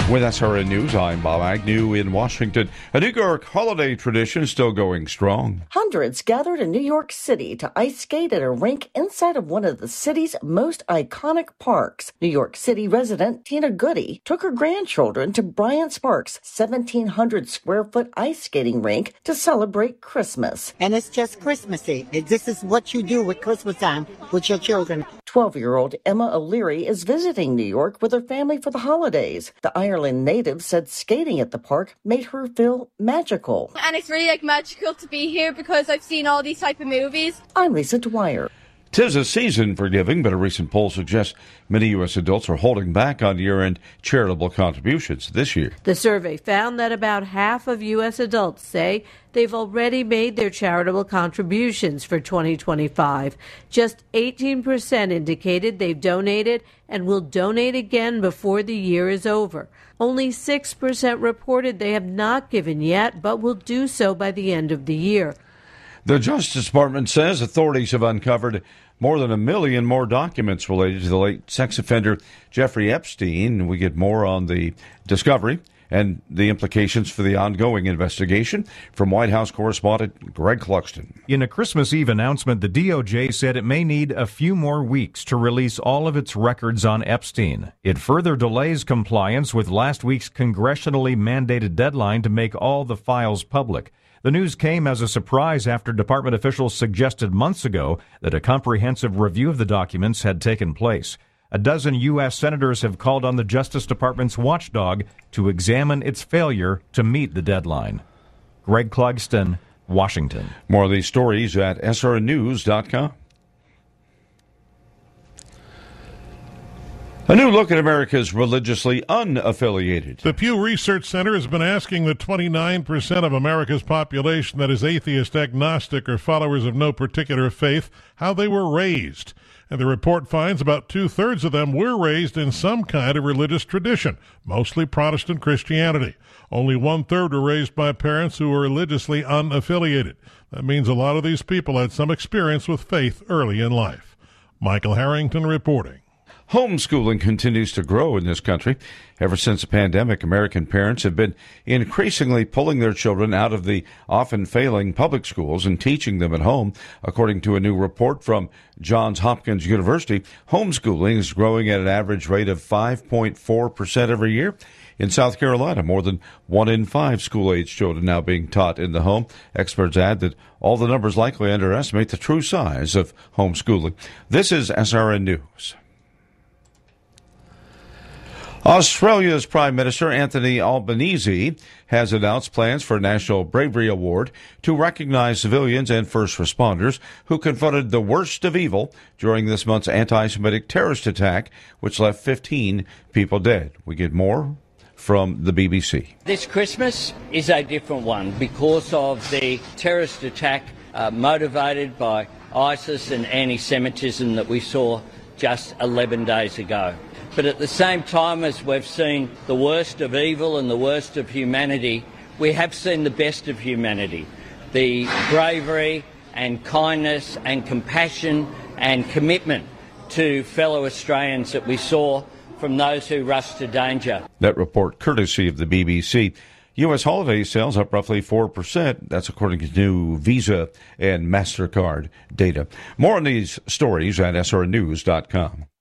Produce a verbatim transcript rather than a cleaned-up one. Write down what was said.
With S R N News, I'm Bob Agnew in Washington. A New York holiday tradition is still going strong. Hundreds gathered in New York City to ice skate at a rink inside of one of the city's most iconic parks. New York City resident Tina Goody took her grandchildren to Bryant Sparks' seventeen hundred square foot ice skating rink to celebrate Christmas. And it's just Christmassy. This is what you do with Christmas time with your children. twelve-year-old Emma O'Leary is visiting New York with her family for the holidays. The Ireland native said skating at the park made her feel magical. And it's really like magical to be here because I've seen all these type of movies. I'm Lisa Dwyer. Tis a season for giving, but a recent poll suggests many U S adults are holding back on year-end charitable contributions this year. The survey found that about half of U S adults say they've already made their charitable contributions for twenty twenty-five. Just eighteen percent indicated they've donated and will donate again before the year is over. Only six percent reported they have not given yet, but will do so by the end of the year. The Justice Department says authorities have uncovered more than a million more documents related to the late sex offender Jeffrey Epstein. We get more on the discovery and the implications for the ongoing investigation from White House correspondent Greg Clugston. In a Christmas Eve announcement, the D O J said it may need a few more weeks to release all of its records on Epstein. It further delays compliance with last week's congressionally mandated deadline to make all the files public. The news came as a surprise after department officials suggested months ago that a comprehensive review of the documents had taken place. A dozen U S senators have called on the Justice Department's watchdog to examine its failure to meet the deadline. Greg Clugston, Washington. More of these stories at S R N news dot com. A new look at America's religiously unaffiliated. The Pew Research Center has been asking the twenty-nine percent of America's population that is atheist, agnostic, or followers of no particular faith how they were raised. And the report finds about two-thirds of them were raised in some kind of religious tradition, mostly Protestant Christianity. Only one-third were raised by parents who were religiously unaffiliated. That means a lot of these people had some experience with faith early in life. Michael Harrington reporting. Homeschooling continues to grow in this country. Ever since the pandemic, American parents have been increasingly pulling their children out of the often failing public schools and teaching them at home. According to a new report from Johns Hopkins University, homeschooling is growing at an average rate of five point four percent every year. In South Carolina, more than one in five school-age children now being taught in the home. Experts add that all the numbers likely underestimate the true size of homeschooling. This is S R N News. Australia's Prime Minister Anthony Albanese has announced plans for a National Bravery Award to recognize civilians and first responders who confronted the worst of evil during this month's anti-Semitic terrorist attack, which left fifteen people dead. We get more from the B B C. This Christmas is a different one because of the terrorist attack uh, motivated by ISIS and anti-Semitism that we saw just eleven days ago. But at the same time as we've seen the worst of evil and the worst of humanity, we have seen the best of humanity. The bravery and kindness and compassion and commitment to fellow Australians that we saw from those who rushed to danger. That report courtesy of the B B C. U S holiday sales up roughly four percent. That's according to new Visa and MasterCard data. More on these stories at S R N news dot com.